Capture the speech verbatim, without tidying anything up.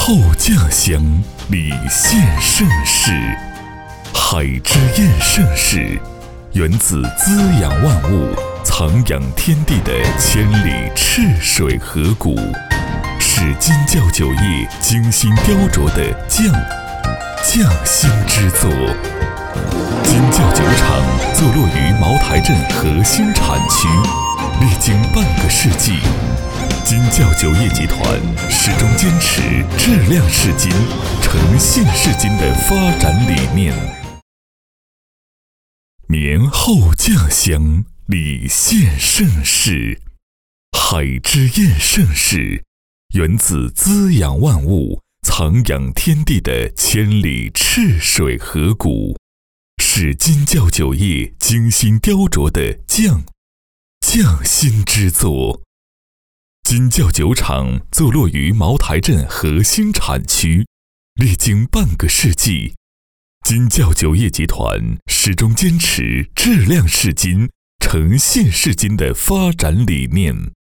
后酱香，礼献盛世。海之验盛世，源自滋养万物、藏养天地的千里赤水河谷，是金窖酒业精心雕琢的匠匠心之作。金窖酒厂坐落于茅台镇核心产区，历经半个世纪，金窖酒业集团始终坚持质量是金、诚信是金的发展理念。年后酱香，礼献盛世。海之验盛世，源自滋养万物、藏养天地的千里赤水河谷，是金窖酒业精心雕琢的匠匠心之作。金窖酒厂坐落于茅台镇核心产区，历经半个世纪，金窖酒业集团始终坚持质量是金、诚信是金的发展理念。